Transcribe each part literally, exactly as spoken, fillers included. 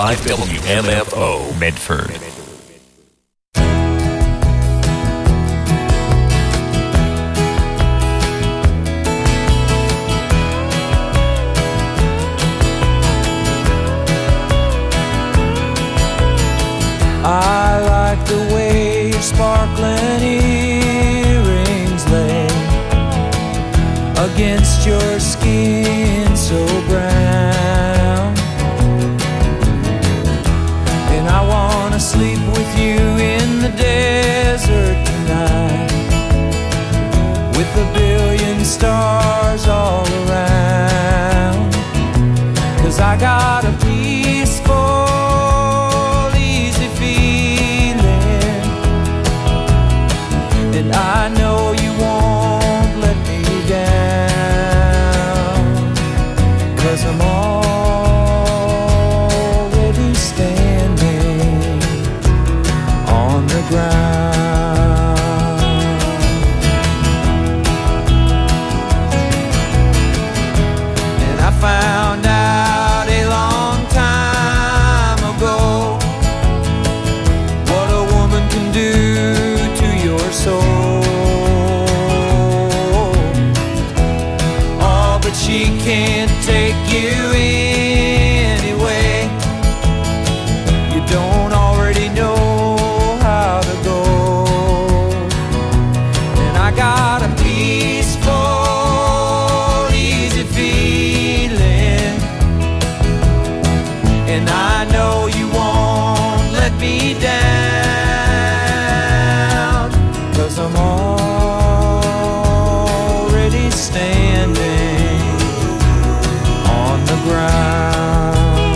W M F O Medford. I like the way your sparkling earrings lay against your skin so brown, and I wanna sleep with you in the desert tonight, with a billion stars all around, 'cause I got a peaceful and I know you won't let me down, 'cause I'm already standing on the ground. And I found out a long time ago what a woman can do to your soul. She can't take you anyway. You don't already know how to go. And I got a peaceful, easy feeling, and I know you won't let me down, 'cause I'm already standing ground.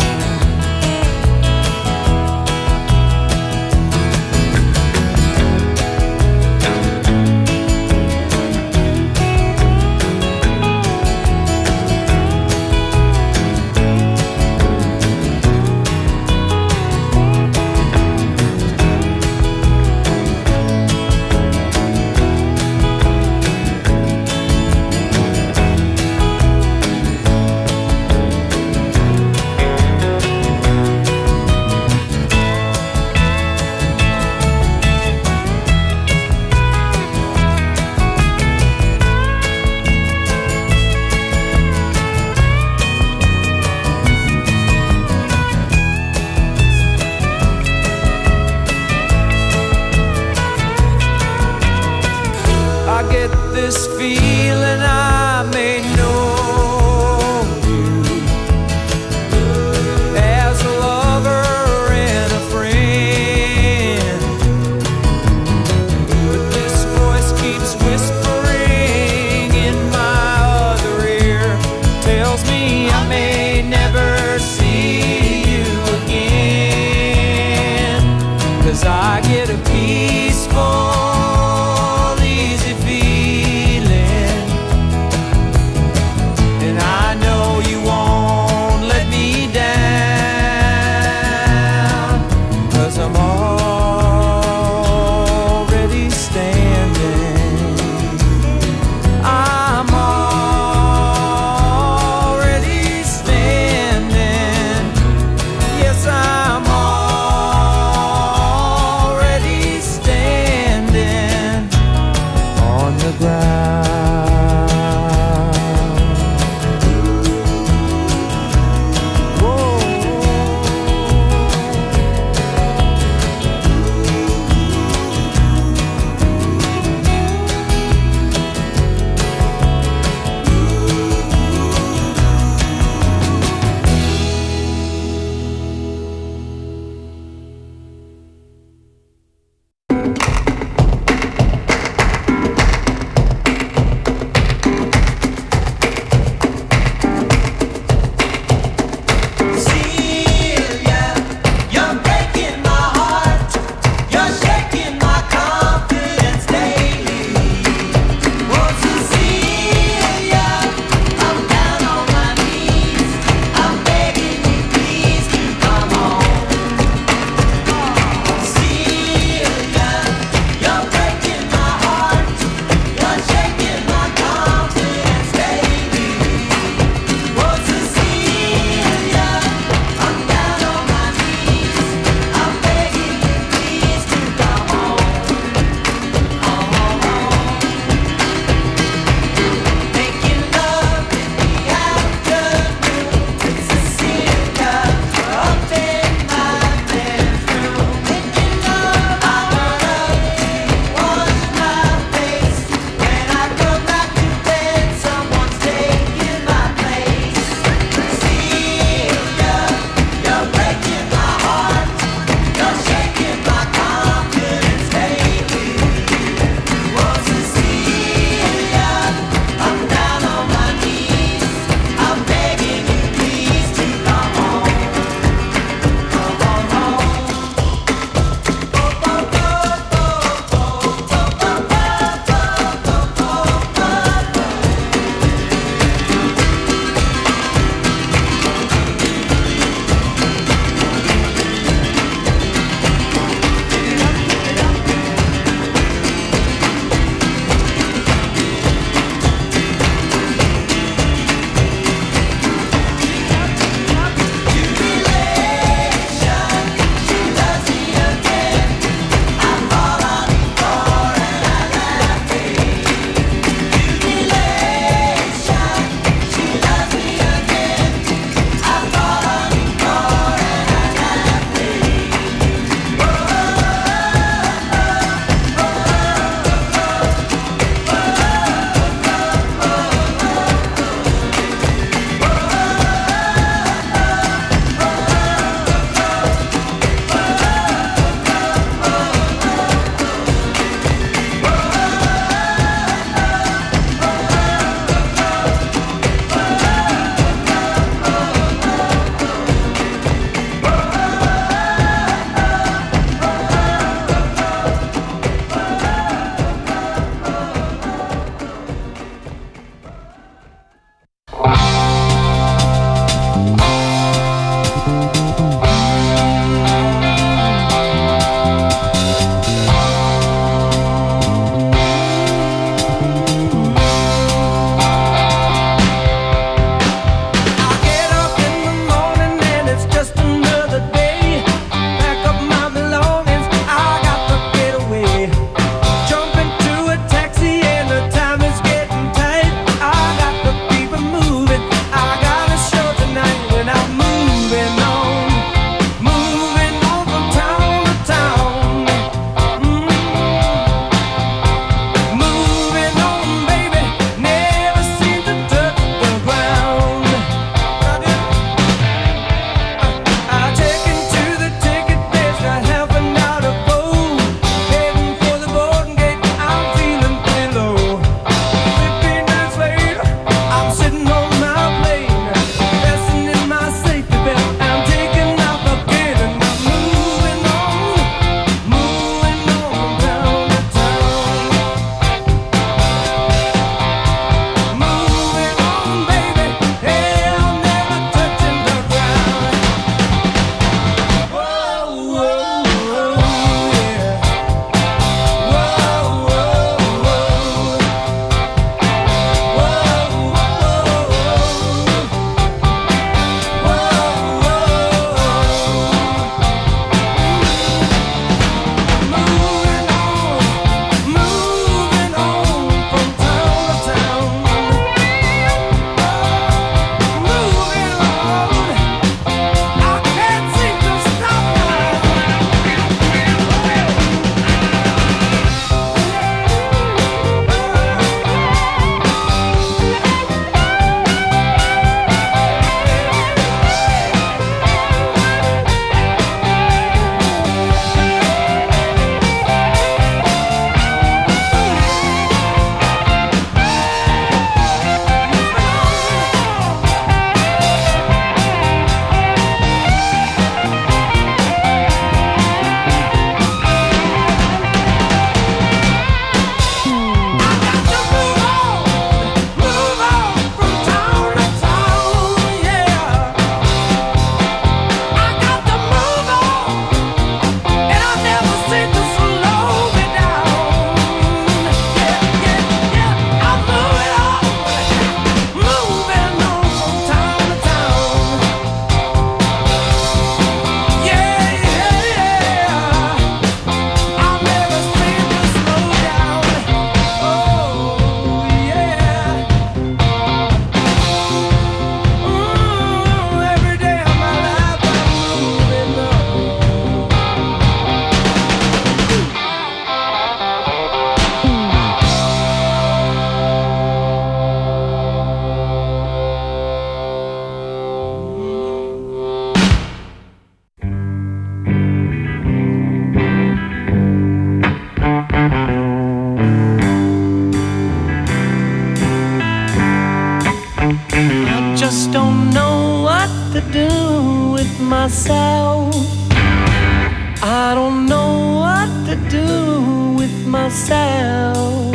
myself.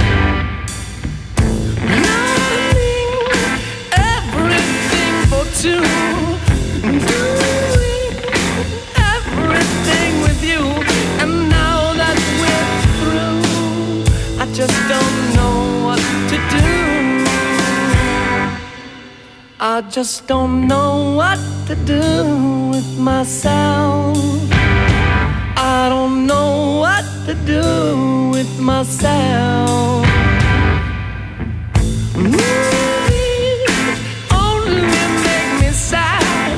Learning everything for two, doing everything with you, and now that we're through, I just don't know what to do. I just don't know what to do with myself. I don't know what to do with myself. Movies only make me sad.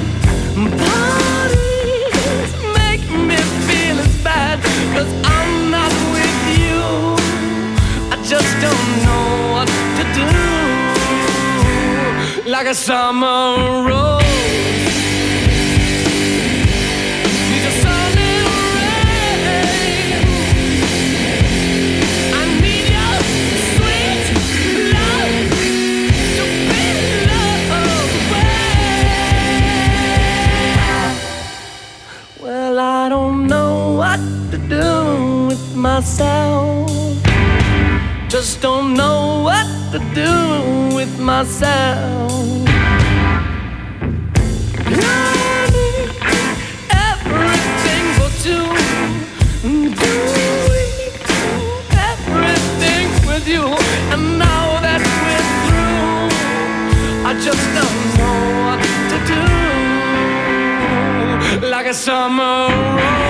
Parties make me feel as bad, 'cause I'm not with you. I just don't know what to do. Like a summer rose. Do with myself, just don't know what to do with myself. Learning everything for two, doing everything with you, and now that we're through, I just don't know what to do. Like a summer rose.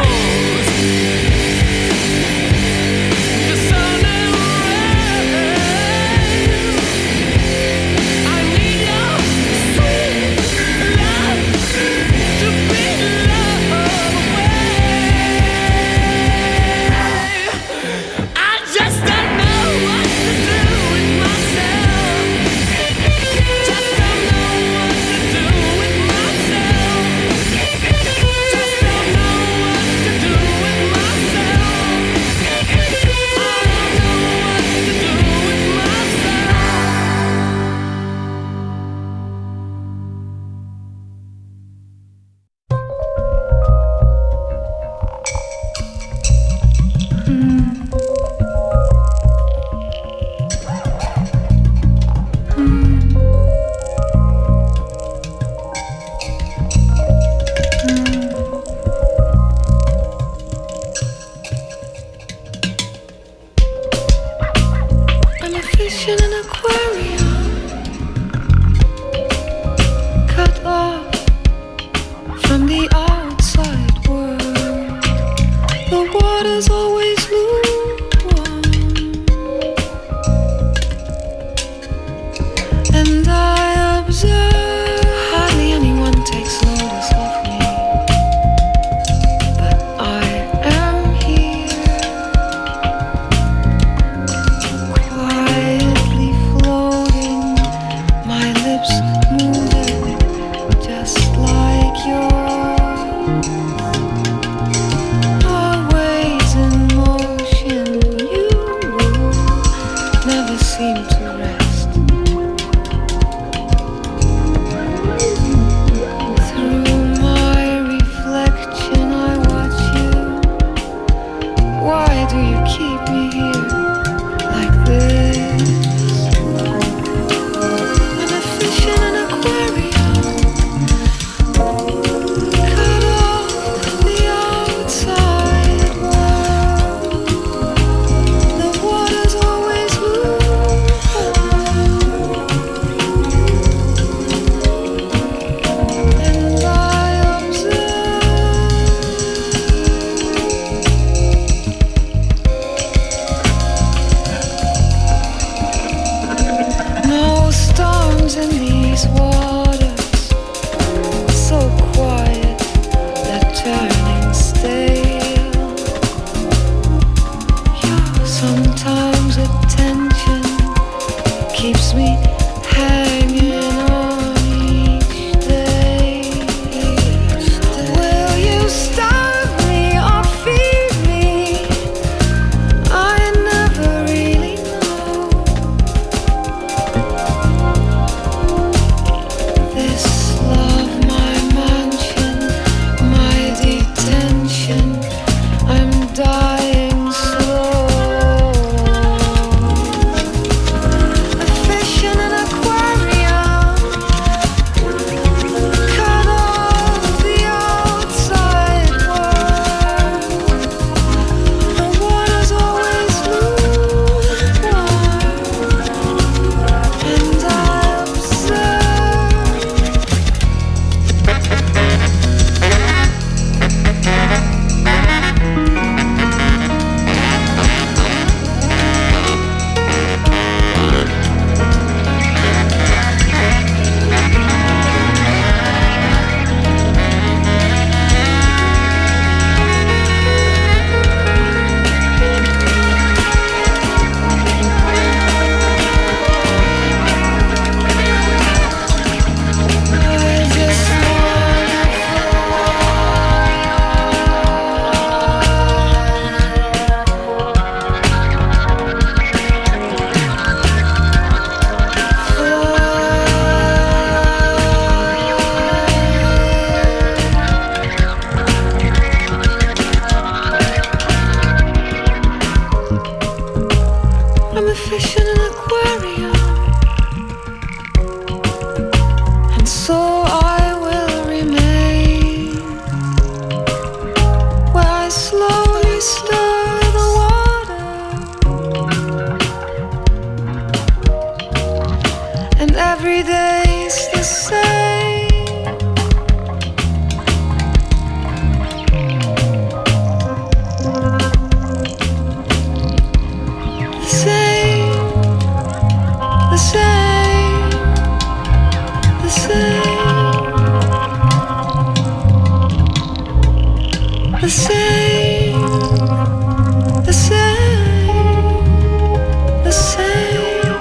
the same, the same, the same.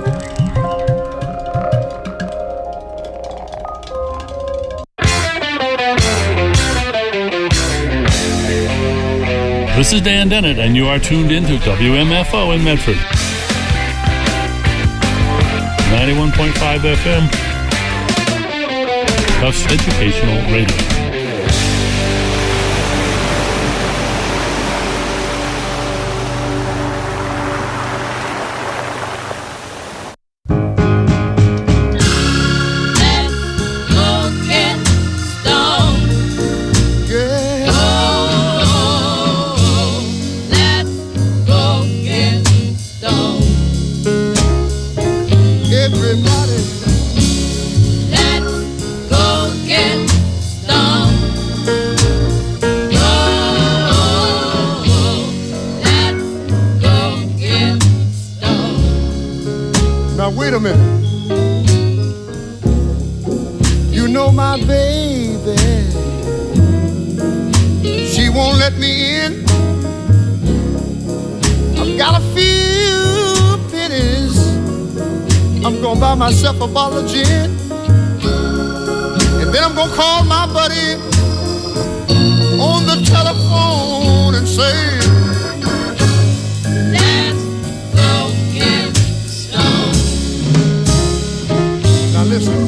This is Dan Dennett, and you are tuned into W M F O in Medford. ninety-one point five F M. Tufts Educational Radio. Wait a minute. You know my baby, she won't let me in. I've got a few pennies, I'm gonna buy myself a bottle of gin, and then I'm gonna call my buddy on the telephone and say, listen,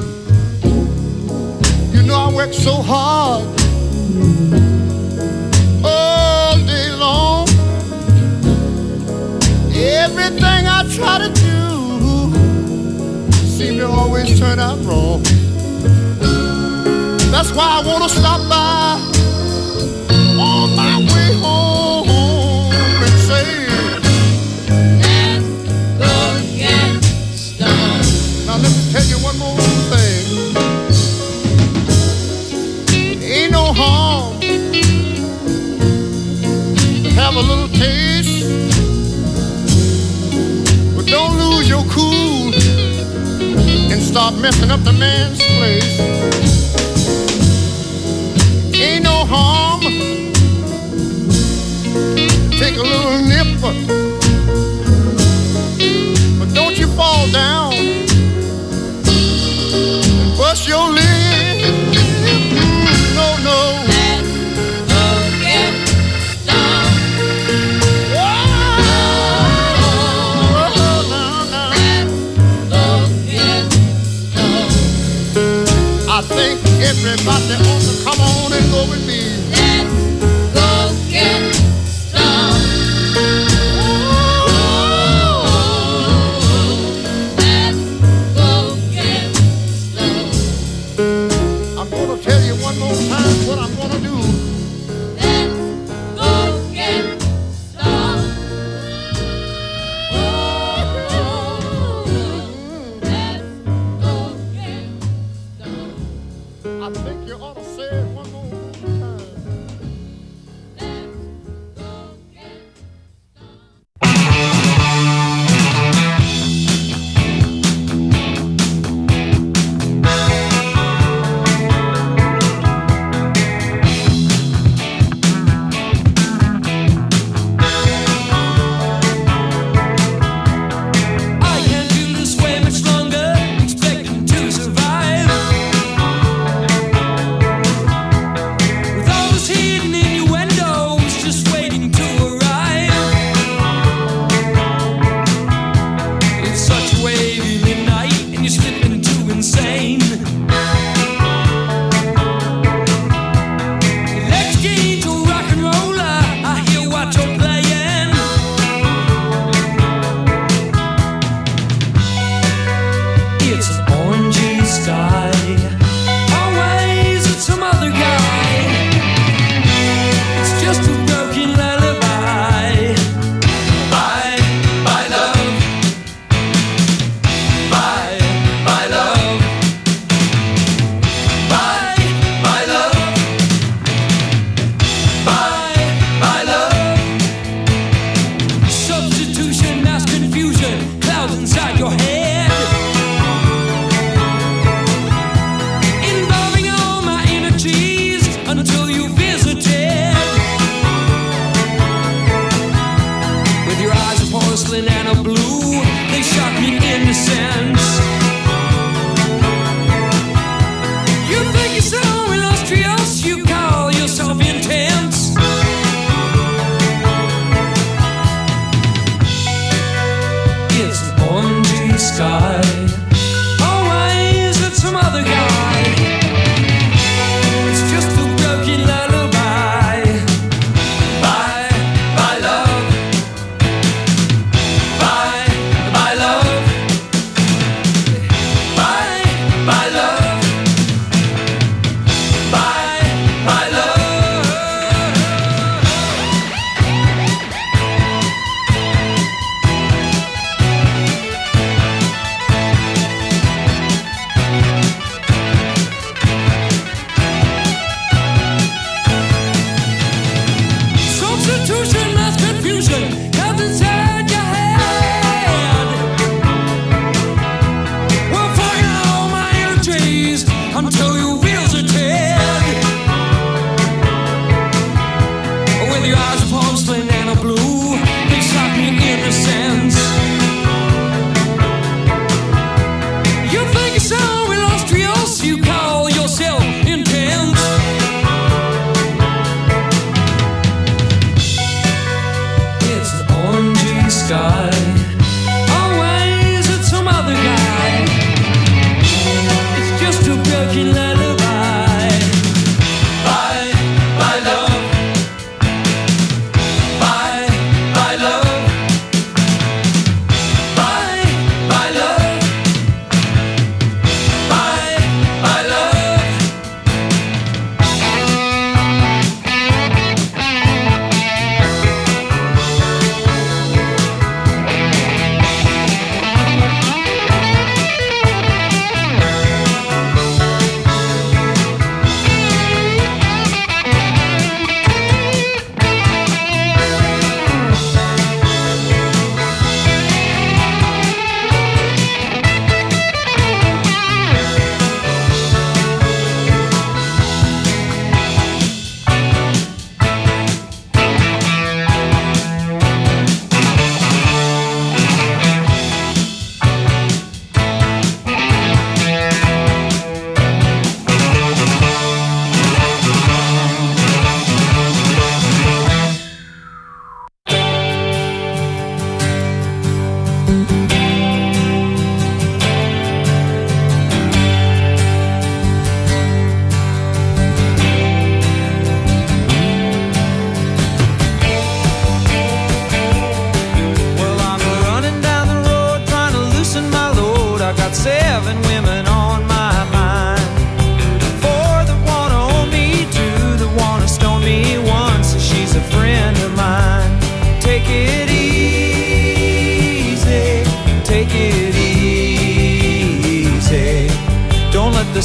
you know I work so hard all day long. Everything I try to do seems to always turn out wrong. That's why I want to stop by on my way home and say, let's go get stoned. Now let me tell you one more thing. Ain't no harm to have a little taste, but don't lose your cool and start messing up the man's place. Ain't no harm, take a little nip, but don't you fall down, bust your lip. No, no. Let's go get stoned. Whoa, no, no. Let's go get stoned. I think everybody ought to come on and go with me. Let's go get stoned.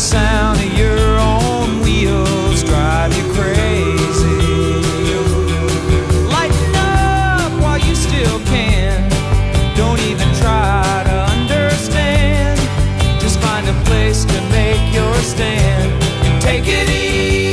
sound of your own wheels drive you crazy. Lighten up while you still can. Don't even try to understand. Just find a place to make your stand and take it easy.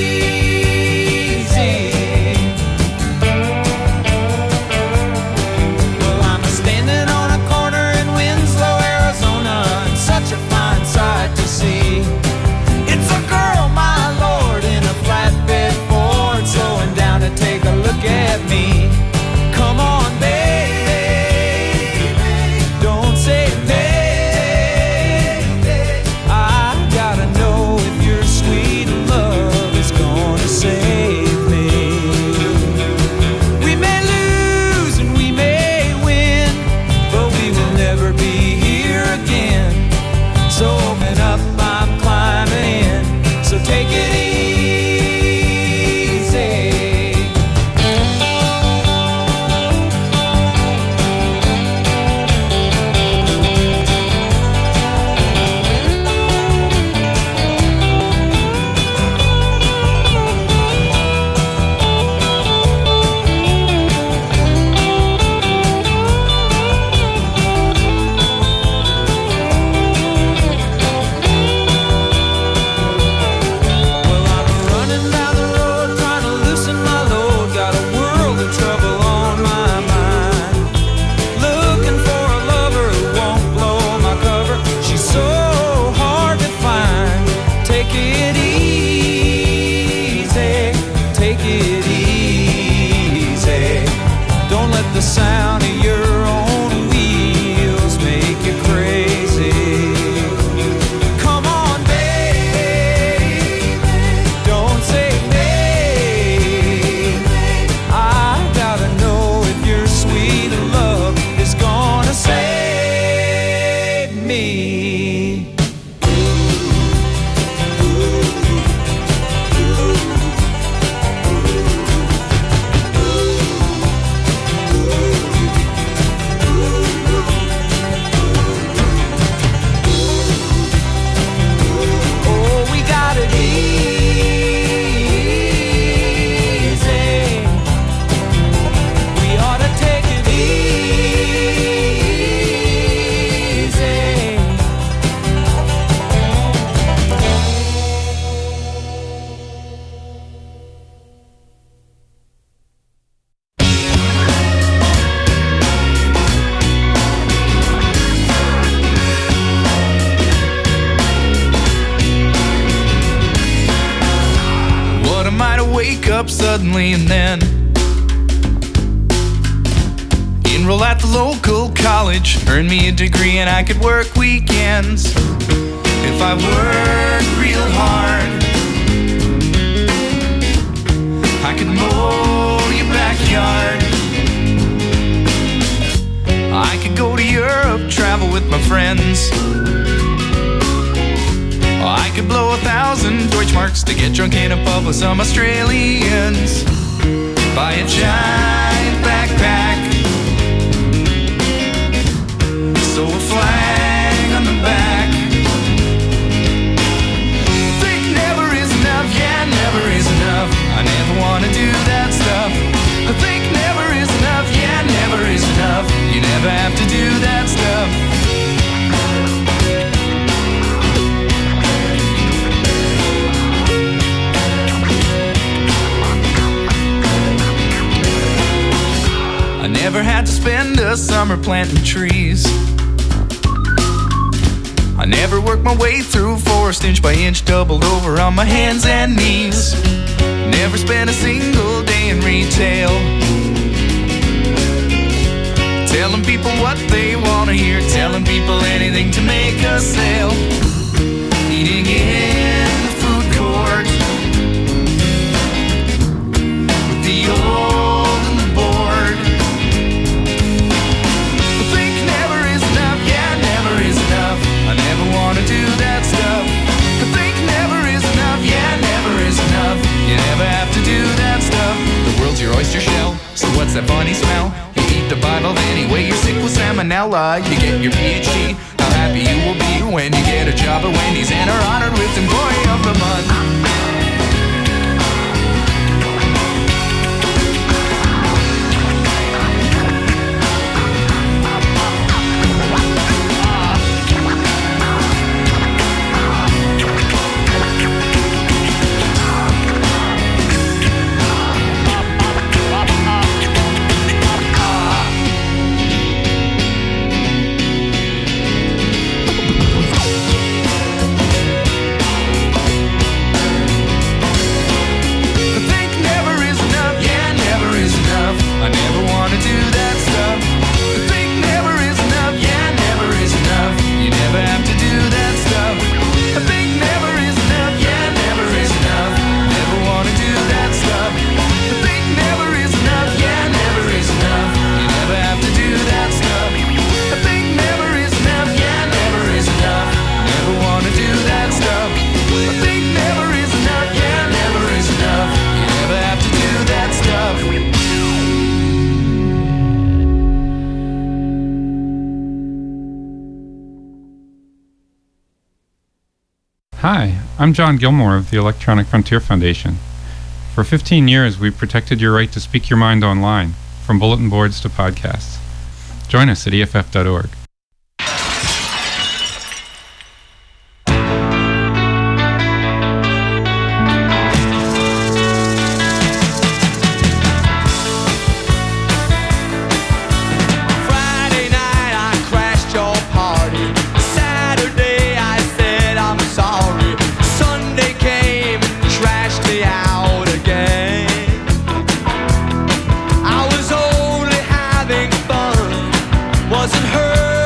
Well, I'm standing on a corner in Winslow, Arizona, and such a fine sight to see. It's a girl, my lord, in a flatbed Ford, slowing down to take a look at me. Come on, baby, don't say baby. I gotta know if your sweet love is gonna save me. We may lose and we may win, but we will never be here again. So open up, I'm climbing in. So take it easy. Well, I'm running down the road trying to loosen my load. Got a world of trouble on my mind. Looking for a lover who won't blow my cover. She's so hard to find. Take it easy. Take it easy. Don't let the sound of your own wheels make you crazy. Come on, baby, don't say baby. I gotta know if your sweet love is gonna save me. Oh, we got it easy. We ought to take it easy. What am I to wake up suddenly and then enroll at the local college, earn me a degree, and I could work weekends if I work real hard. I could mow your backyard. I could go to Europe, travel with my friends. I could blow a thousand Deutschmarks to get drunk in a pub with some Australians. Buy a giant backpack, sew a flag on the back. Think never is enough, yeah, never is enough. I never wanna do that stuff. I think never is enough, yeah, never is enough. You never have to do that stuff. I never had to spend a summer planting trees. I never worked my way through forest inch by inch, doubled over on my hands and knees. Never spent a single day in retail, telling people what they want to hear, telling people anything to make a sale. Eating in the food court with the old and the bored. I think never is enough, yeah, never is enough. I never want to do that stuff. I think never is enough, yeah, never is enough. You never have to do that stuff. The world's your oyster shell, so what's that funny smell? You eat the Bible anyway, you're sick with salmonella. You get your P H D, how happy you will be when you get a job at Wendy's and are honored with Employee of the Month. Hi, I'm John Gilmore of the Electronic Frontier Foundation. For fifteen years, we've protected your right to speak your mind online, from bulletin boards to podcasts. Join us at E F F dot org. Wasn't her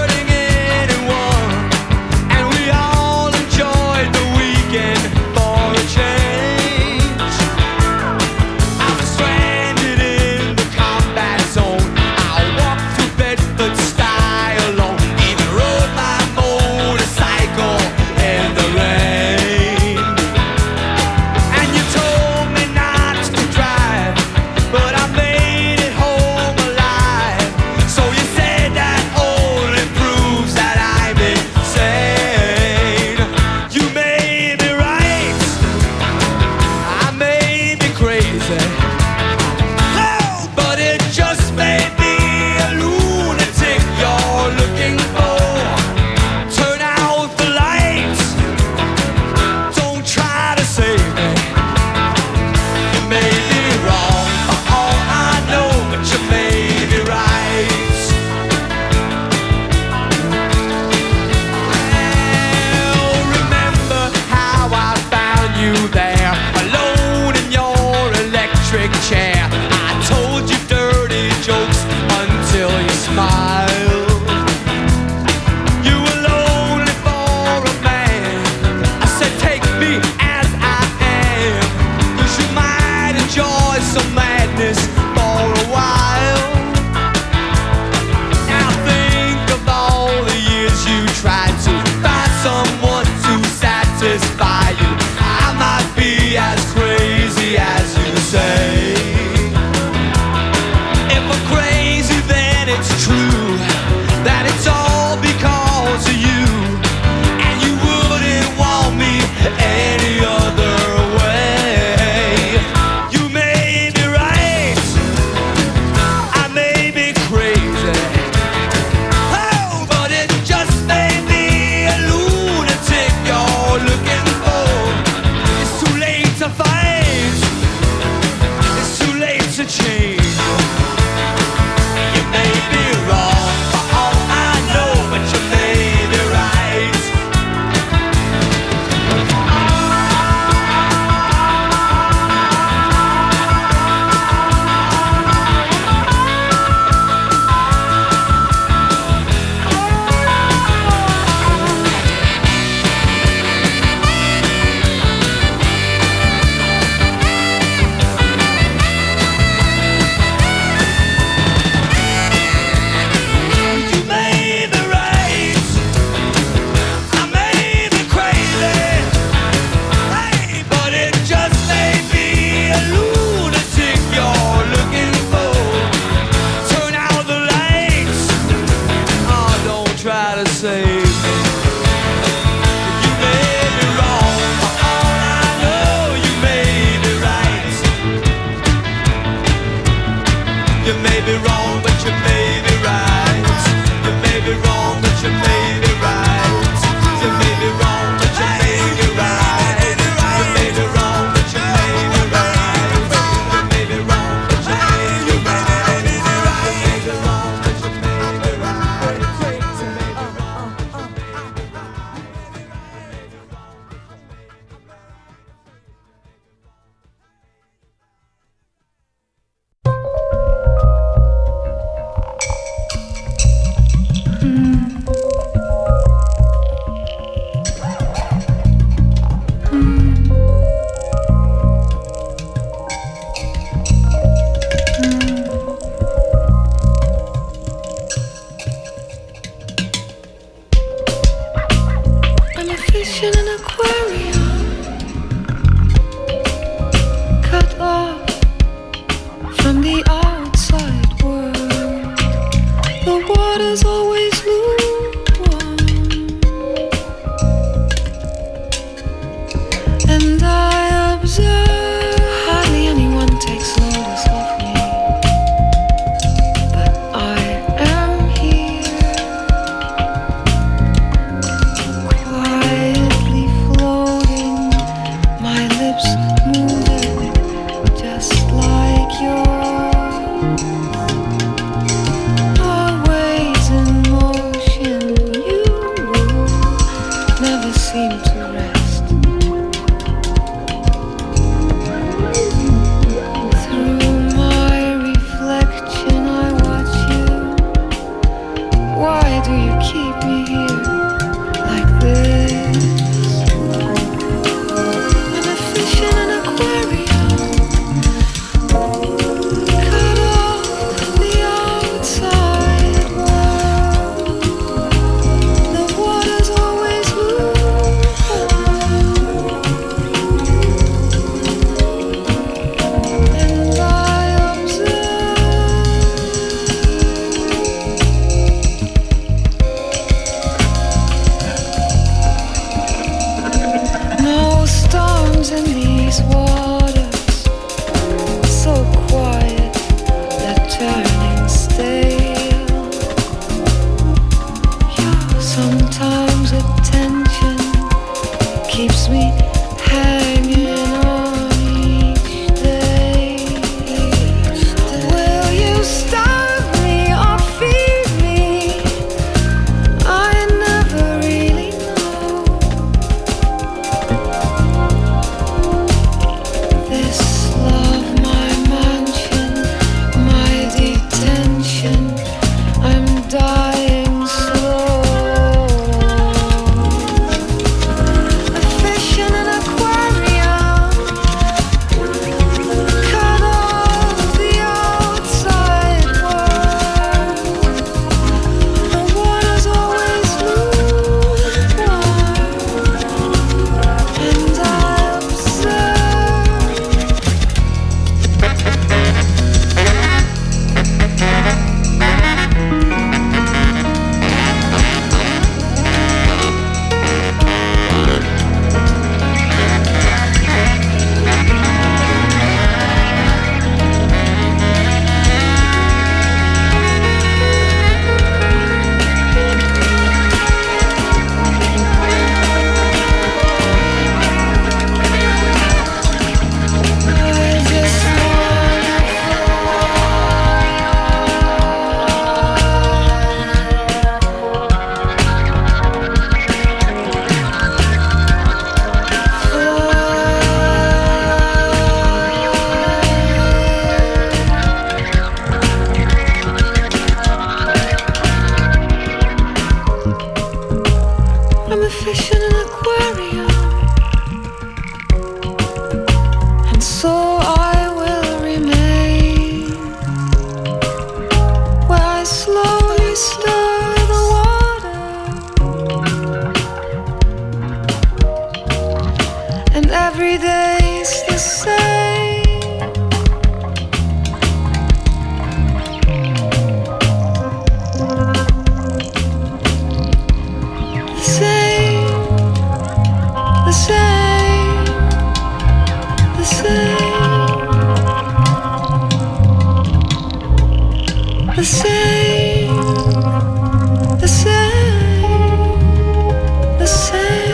same, the same, the same.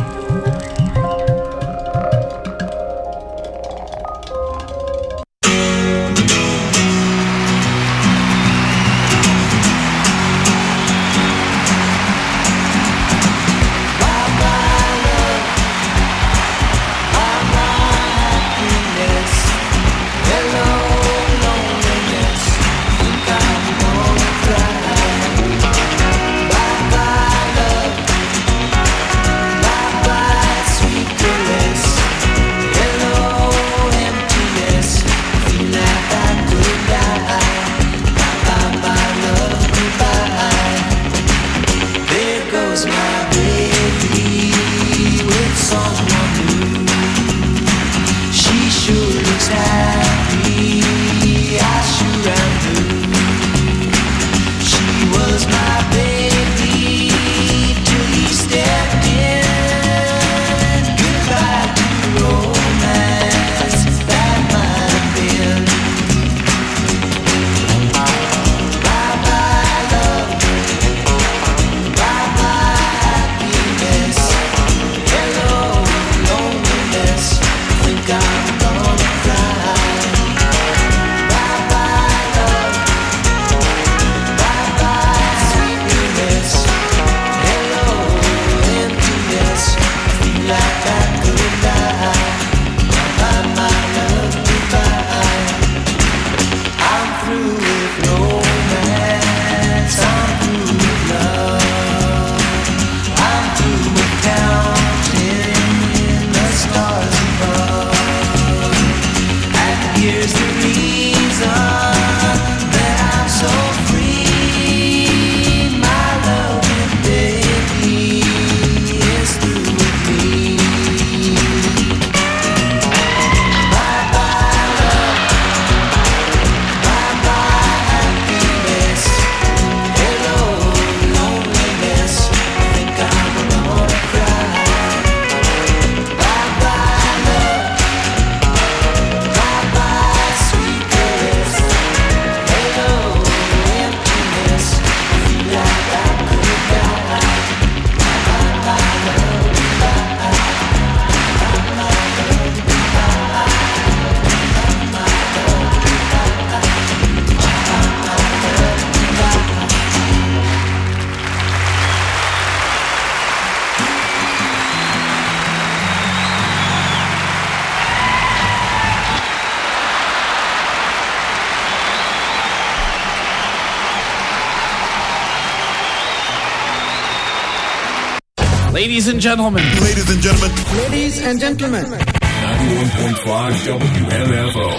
Ladies and gentlemen. Ladies and gentlemen. Ladies and gentlemen. ninety-one point five W M F O.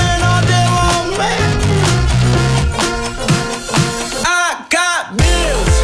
I got bills.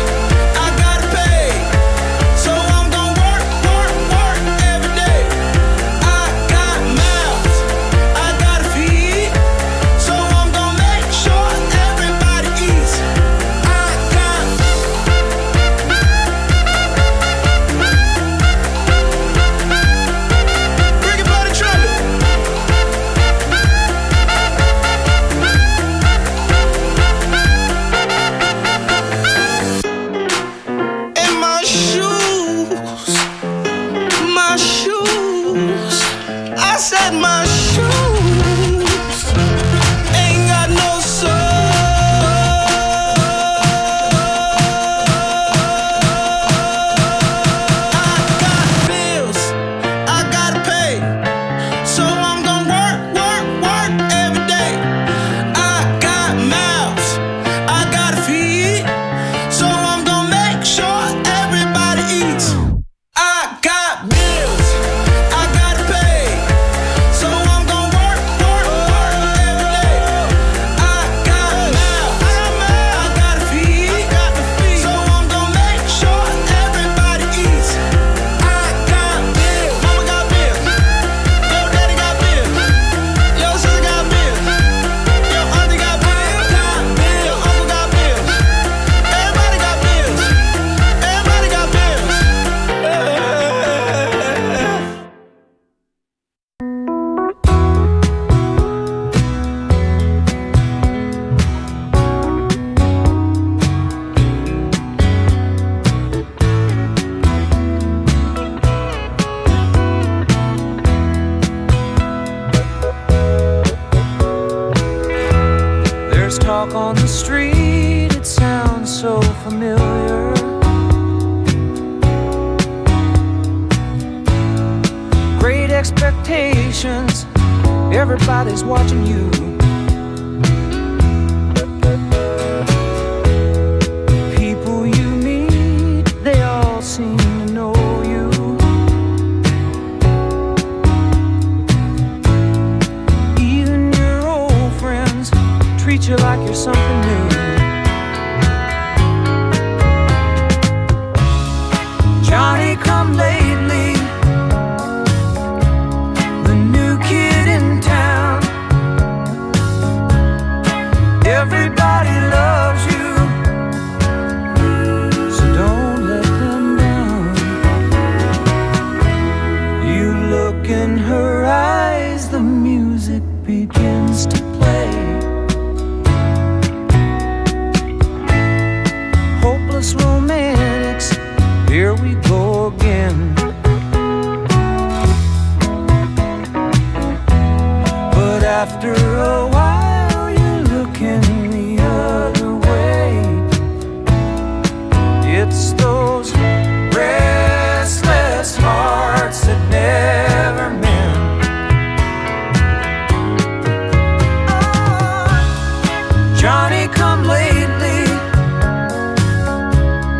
on the street, it sounds so familiar. Great expectations, everybody's watching you. People you meet, they all seem to know you. Even your old friends treat you like you're something new. Johnny come lately, the new kid in town. Everybody loves you, so don't let them down. You look in her eyes, the music begins to play. Hopeless romantics, here we go again. But after a while you're looking the other way. It's those restless hearts that never mend. Oh, Johnny come lately,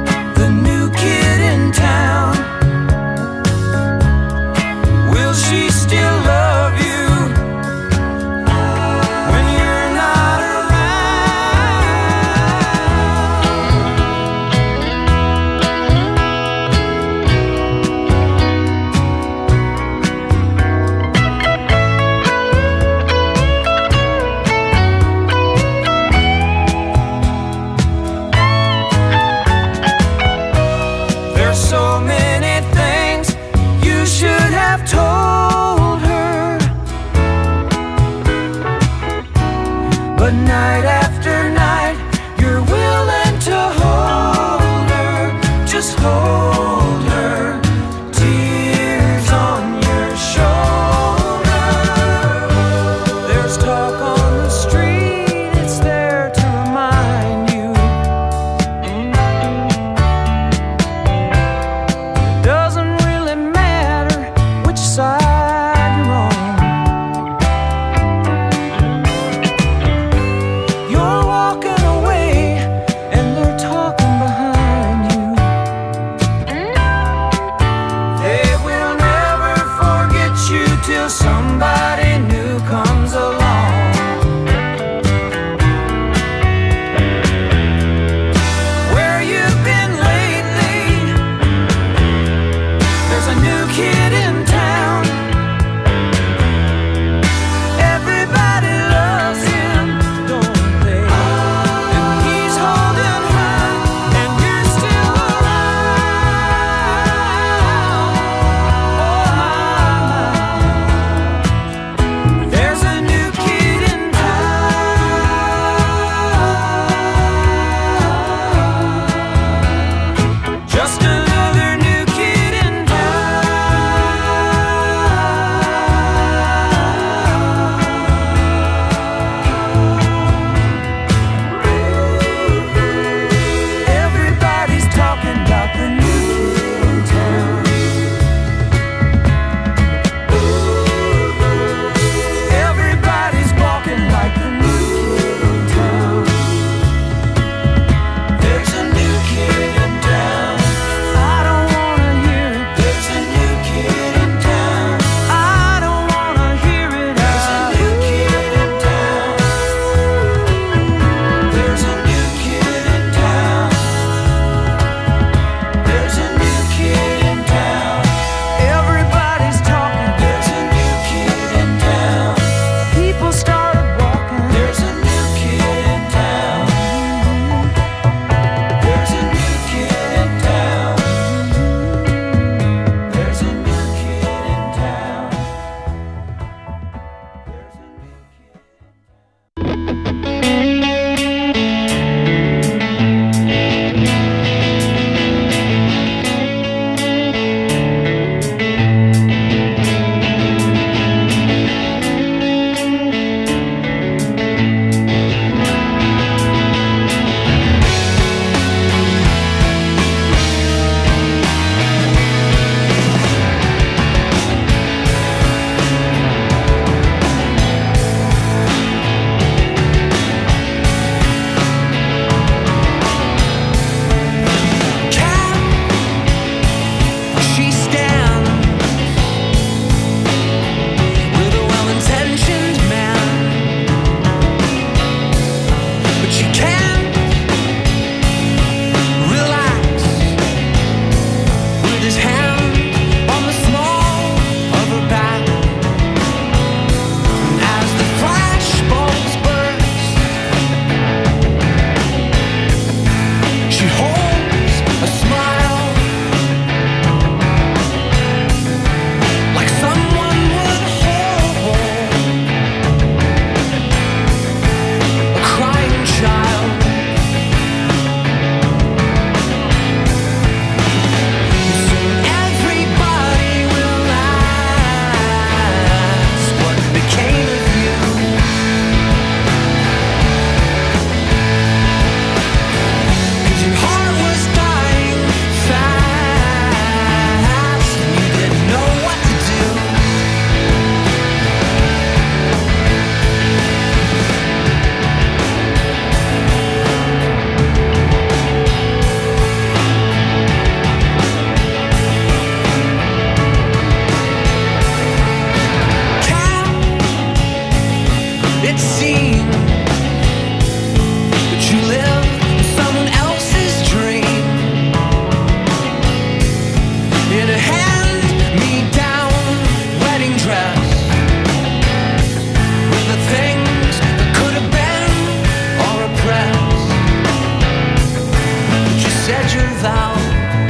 vows.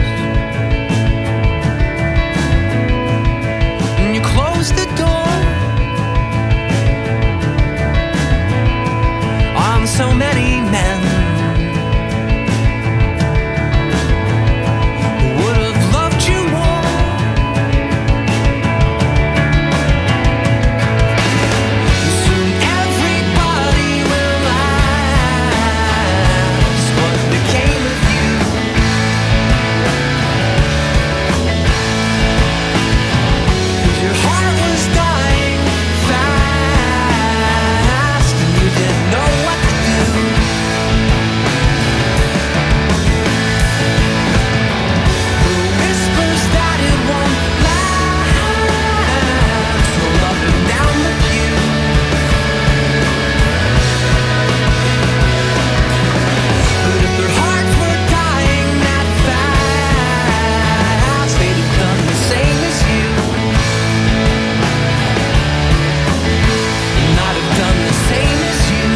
And you close the door on so many men who would have loved you more. Soon everybody will ask what became of you. 'Cause your heart was dying fast and you didn't know what to do. The whispers that it won't last roll up and down the pew. But if their hearts were dying that fast, they'd have done the same as you. And I'd have done the same as you.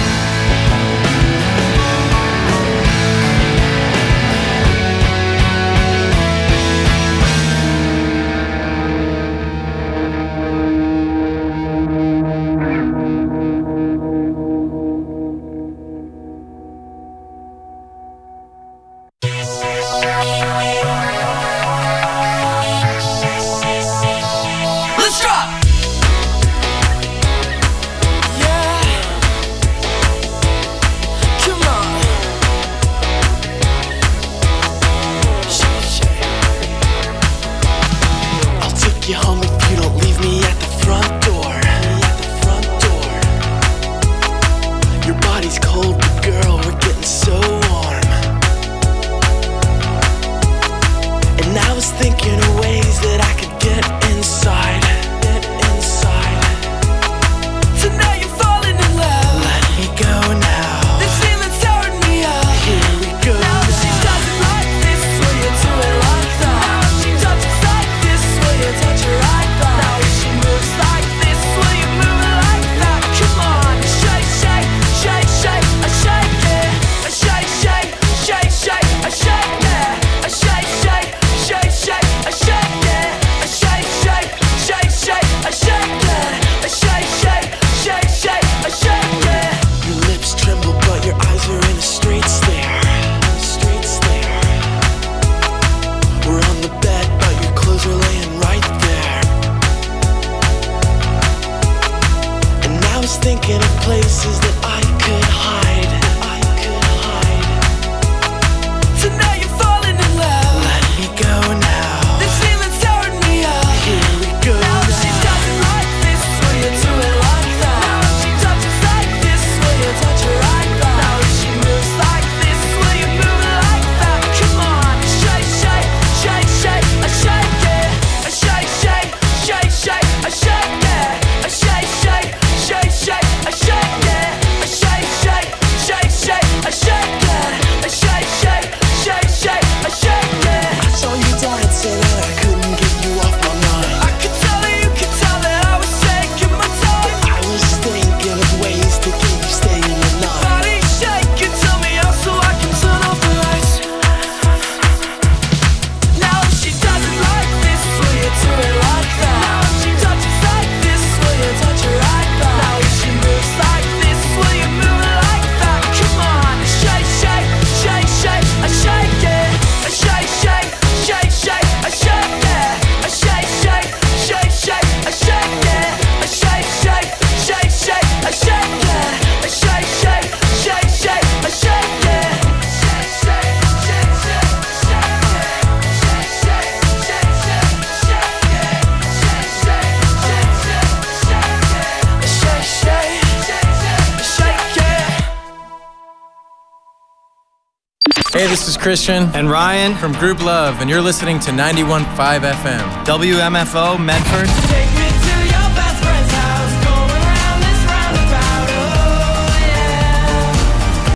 Let's drop! Yeah. Come on. Shake, shake. I'll take you home if you don't leave me at the front door. At the front door. Your body's cold, but girl, we're getting so warm. And I was thinking of ways that I could get inside. Get inside. So now you're falling in love. Let me go now. This feeling's tearing me up. Here we go Now now. she does it like this, will you do it like that? Now she touches like this, will you touch her right back? Now she moves like this, will you move it like that? Come on, shake, shake, shake, shake, I shake it. I shake, shake, shake, shake, I shake it. I shake, shake, shake, shake, I shake it. I shake, shake, shake, shake, I shake it. I shake, shake, shake, shake, I shake it. Your lips tremble, but your eyes are in a straight stare. A straight stare. We're on the bed, but your clothes are laying right there. And I was thinking of places that I could hide. I could hide. So now you're falling in love. Let me go now. This feeling's tearing me up. Here we go Now she now. does it like this, will you do it like that? Now she touches like this, will you touch her right back? Now she moves like this, will you move it like that? Come on, shake, shake, shake, shake, I shake it. I shake, shake, shake, shake, I shake it. I shake, shake, shake, shake, I shake it. I shake, shake, shake, shake, I shake it. I shake, shake, shake, shake, I shake it. I saw you dancing and I couldn't get you off my mind. I could tell that you could tell that I was taking my time. I was thinking of ways to get you staying the night. Body shaking, tell me how so I can turn off the lights. Now if she does it like this, will you do it like that? Now if she touches like this, will you touch her right back? Now if she moves like this, will you move it like that? Come on, shake, shake, shake, shake, I shake it. I shake, shake, shake, shake, I shake it. I shake, shake, shake, shake, I shake it. I shake, shake, shake, shake, I shake it. I shake, shake, shake, shake, I shake it. Shake, shake, shake, shake, shake it. Shake, shake, shake, shake, shake it. Shake, shake, shake, shake, shake it. Shake, shake, shake, shake it. Hey, this is Christian And Ryan from Group Love, and you're listening to ninety-one point five F M. W M F O Medford. Take me